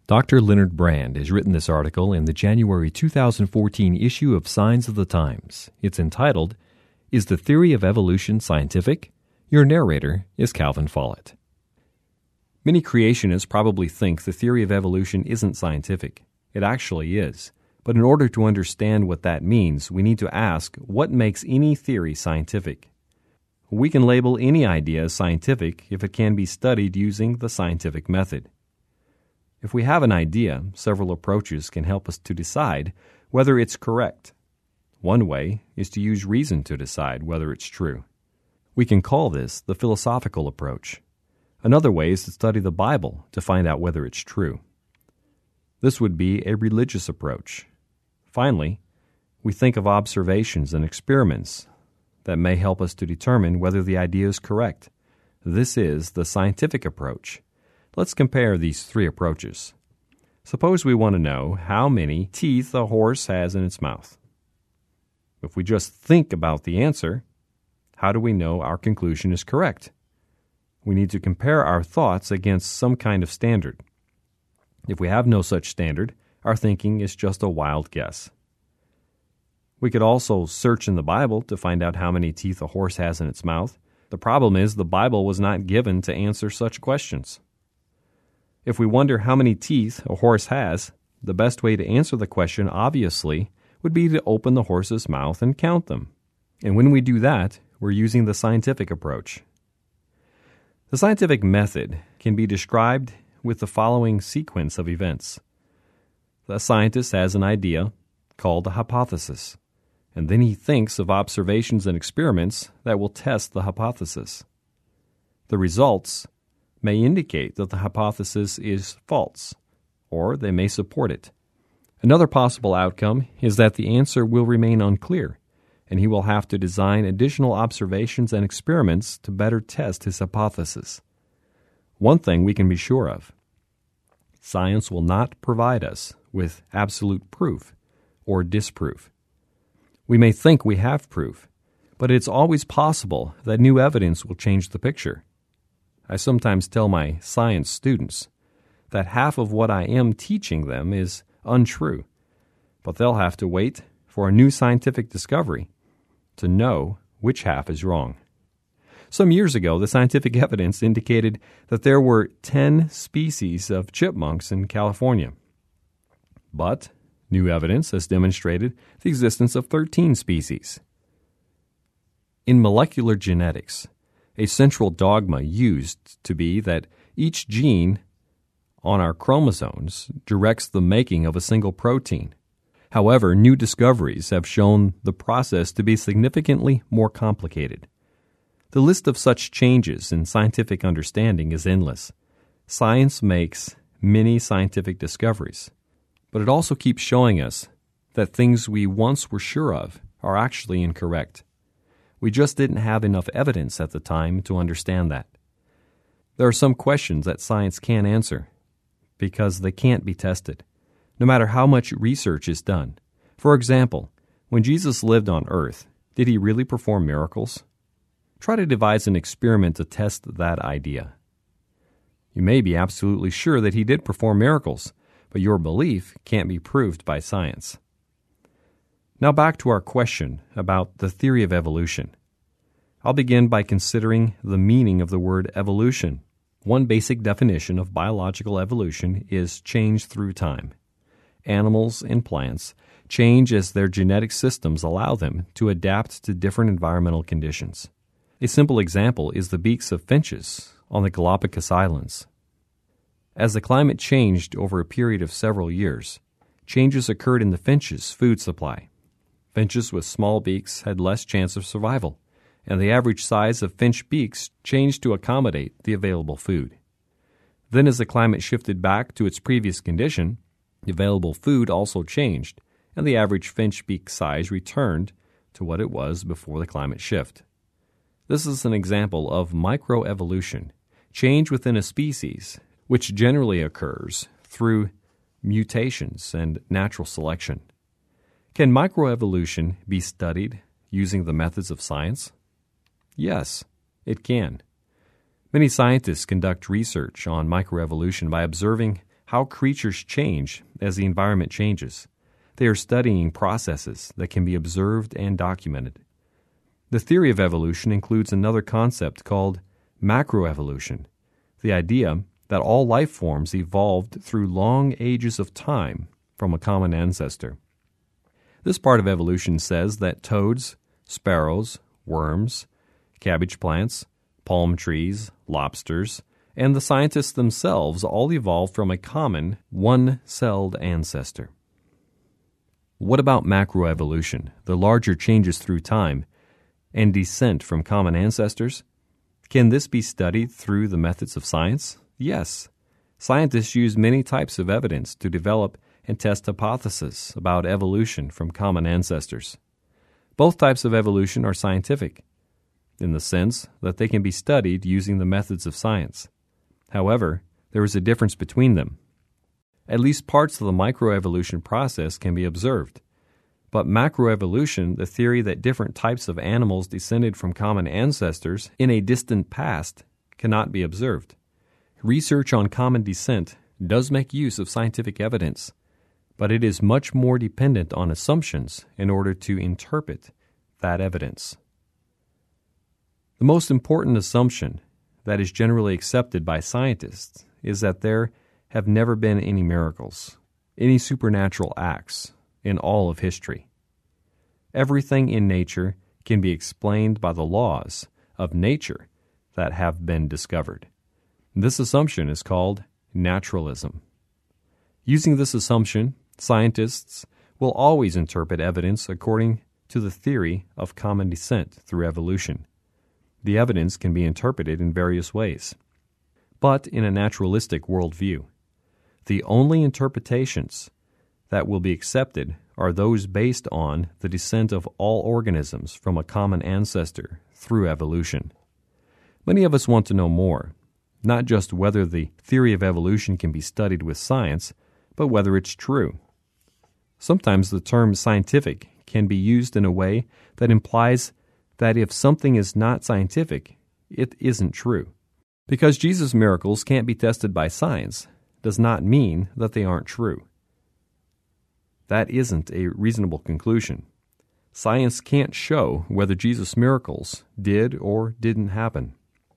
Dr. Leonard Brand has written this article in the January 2014 issue of Signs of the Times. It's entitled, "Is the Theory of Evolution Scientific?" Your narrator is Calvin Follett. Many creationists probably think the theory of evolution isn't scientific. It actually is. But in order to understand what that means, we need to ask, what makes any theory scientific? We can label any idea as scientific if it can be studied using the scientific method. If we have an idea, several approaches can help us to decide whether it's correct. One way is to use reason to decide whether it's true. We can call this the philosophical approach. Another way is to study the Bible to find out whether it's true. This would be a religious approach. Finally, we think of observations and experiments that may help us to determine whether the idea is correct. This is the scientific approach. Let's compare these three approaches. Suppose we want to know how many teeth a horse has in its mouth. If we just think about the answer, how do we know our conclusion is correct? We need to compare our thoughts against some kind of standard. If we have no such standard, our thinking is just a wild guess. We could also search in the Bible to find out how many teeth a horse has in its mouth. The problem is the Bible was not given to answer such questions. If we wonder how many teeth a horse has, the best way to answer the question, obviously, would be to open the horse's mouth and count them. And when we do that, we're using the scientific approach. The scientific method can be described with the following sequence of events. The scientist has an idea called a hypothesis, and then he thinks of observations and experiments that will test the hypothesis. The results may indicate that the hypothesis is false, or they may support it. Another possible outcome is that the answer will remain unclear, and he will have to design additional observations and experiments to better test his hypothesis. One thing we can be sure of: science will not provide us with absolute proof or disproof. We may think we have proof, but it's always possible that new evidence will change the picture. I sometimes tell my science students that half of what I am teaching them is untrue, but they'll have to wait for a new scientific discovery to know which half is wrong. Some years ago, the scientific evidence indicated that there were 10 species of chipmunks in California. But new evidence has demonstrated the existence of 13 species. In molecular genetics, a central dogma used to be that each gene on our chromosomes directs the making of a single protein. However, new discoveries have shown the process to be significantly more complicated. The list of such changes in scientific understanding is endless. Science makes many scientific discoveries, but it also keeps showing us that things we once were sure of are actually incorrect. We just didn't have enough evidence at the time to understand that. There are some questions that science can't answer because they can't be tested, no matter how much research is done. For example, when Jesus lived on earth, did he really perform miracles? Try to devise an experiment to test that idea. You may be absolutely sure that he did perform miracles, but your belief can't be proved by science. Now back to our question about the theory of evolution. I'll begin by considering the meaning of the word evolution. One basic definition of biological evolution is change through time. Animals and plants change as their genetic systems allow them to adapt to different environmental conditions. A simple example is the beaks of finches on the Galapagos Islands. As the climate changed over a period of several years, changes occurred in the finches' food supply. Finches with small beaks had less chance of survival, and the average size of finch beaks changed to accommodate the available food. Then as the climate shifted back to its previous condition, the available food also changed, and the average finch beak size returned to what it was before the climate shift. This is an example of microevolution, change within a species, which generally occurs through mutations and natural selection. Can microevolution be studied using the methods of science? Yes, it can. Many scientists conduct research on microevolution by observing how creatures change as the environment changes. They are studying processes that can be observed and documented. The theory of evolution includes another concept called macroevolution, the idea that all life forms evolved through long ages of time from a common ancestor. This part of evolution says that toads, sparrows, worms, cabbage plants, palm trees, lobsters, and the scientists themselves all evolved from a common, one-celled ancestor. What about macroevolution, the larger changes through time, and descent from common ancestors? Can this be studied through the methods of science? Yes. Scientists use many types of evidence to develop and test hypotheses about evolution from common ancestors. Both types of evolution are scientific, in the sense that they can be studied using the methods of science. However, there is a difference between them. At least parts of the microevolution process can be observed. But macroevolution, the theory that different types of animals descended from common ancestors in a distant past, cannot be observed. Research on common descent does make use of scientific evidence, but it is much more dependent on assumptions in order to interpret that evidence. The most important assumption that is generally accepted by scientists is that there have never been any miracles, any supernatural acts in all of history. Everything in nature can be explained by the laws of nature that have been discovered. This assumption is called naturalism. Using this assumption, scientists will always interpret evidence according to the theory of common descent through evolution. The evidence can be interpreted in various ways. But in a naturalistic worldview, the only interpretations that will be accepted are those based on the descent of all organisms from a common ancestor through evolution. Many of us want to know more, not just whether the theory of evolution can be studied with science, but whether it's true. Sometimes the term scientific can be used in a way that implies that if something is not scientific, it isn't true. Because Jesus' miracles can't be tested by science does not mean that they aren't true. That isn't a reasonable conclusion. Science can't show whether Jesus' miracles did or didn't happen.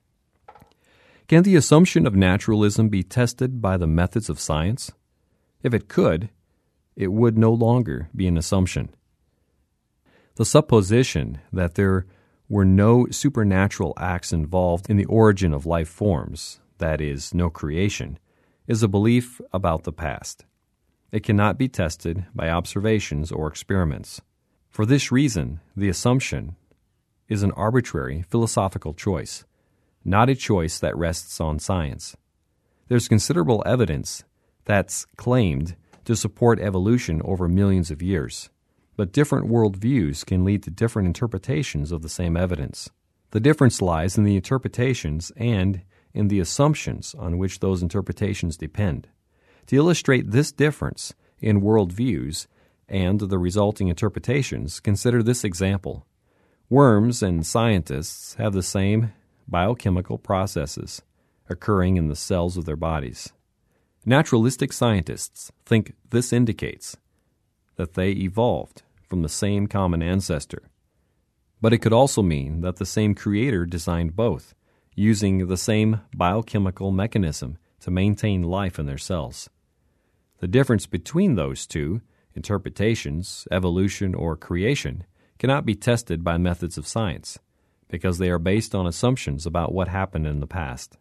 Can the assumption of naturalism be tested by the methods of science? If it could, it would no longer be an assumption. The supposition that there were no supernatural acts involved in the origin of life forms, that is, no creation, is a belief about the past. It cannot be tested by observations or experiments. For this reason, the assumption is an arbitrary philosophical choice, not a choice that rests on science. There's considerable evidence that's claimed to support evolution over millions of years, but different worldviews can lead to different interpretations of the same evidence. The difference lies in the interpretations and in the assumptions on which those interpretations depend. To illustrate this difference in worldviews and the resulting interpretations, consider this example. Worms and scientists have the same biochemical processes occurring in the cells of their bodies. Naturalistic scientists think this indicates that they evolved from the same common ancestor. But it could also mean that the same creator designed both, using the same biochemical mechanism to maintain life in their cells. The difference between those two interpretations, evolution or creation, cannot be tested by methods of science, because they are based on assumptions about what happened in the past.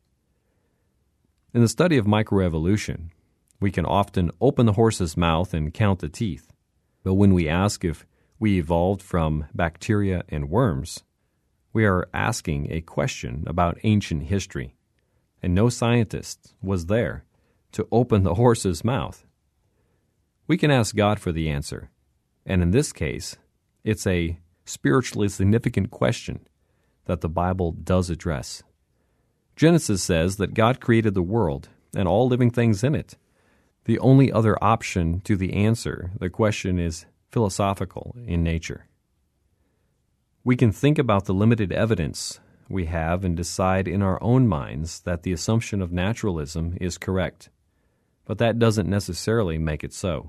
In the study of microevolution, we can often open the horse's mouth and count the teeth. But when we ask if we evolved from bacteria and worms, we are asking a question about ancient history, and no scientist was there to open the horse's mouth. We can ask God for the answer, and in this case, it's a spiritually significant question that the Bible does address. Genesis says that God created the world and all living things in it. The only other option to the answer, the question, is philosophical in nature. We can think about the limited evidence we have and decide in our own minds that the assumption of naturalism is correct. but that doesn't necessarily make it so.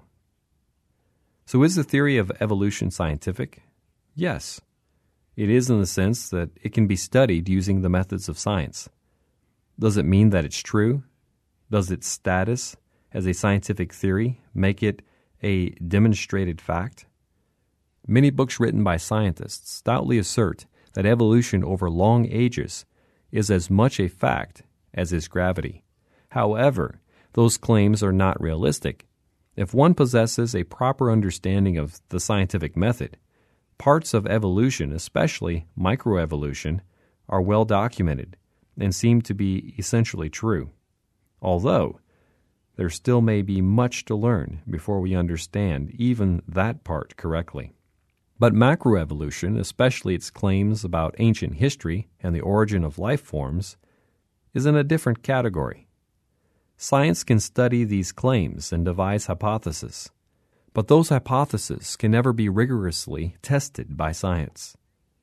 So is the theory of evolution scientific? Yes. It is in the sense that it can be studied using the methods of science. Does it mean that it's true? Does its status as a scientific theory make it a demonstrated fact? Many books written by scientists stoutly assert that evolution over long ages is as much a fact as is gravity. However, those claims are not realistic. If one possesses a proper understanding of the scientific method, parts of evolution, especially microevolution, are well documented and seem to be essentially true. Although, there still may be much to learn before we understand even that part correctly. But macroevolution, especially its claims about ancient history and the origin of life forms, is in a different category. Science can study these claims and devise hypotheses, but those hypotheses can never be rigorously tested by science.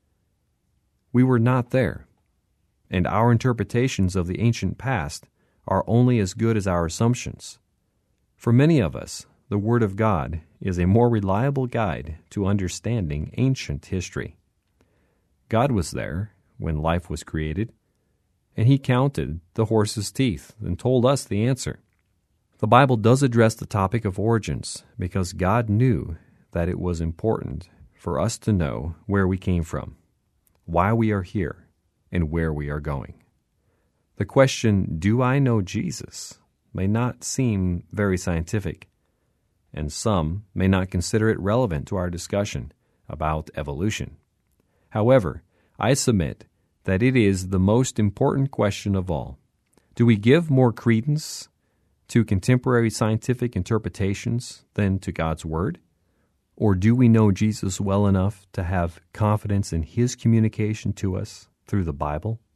We were not there, and our interpretations of the ancient past are only as good as our assumptions. For many of us, the Word of God is a more reliable guide to understanding ancient history. God was there when life was created, and He counted the horse's teeth and told us the answer. The Bible does address the topic of origins because God knew that it was important for us to know where we came from, why we are here, and where we are going. The question, "Do I know Jesus?" may not seem very scientific, and some may not consider it relevant to our discussion about evolution. However, I submit that it is the most important question of all. Do we give more credence to contemporary scientific interpretations than to God's Word? Or do we know Jesus well enough to have confidence in His communication to us through the Bible?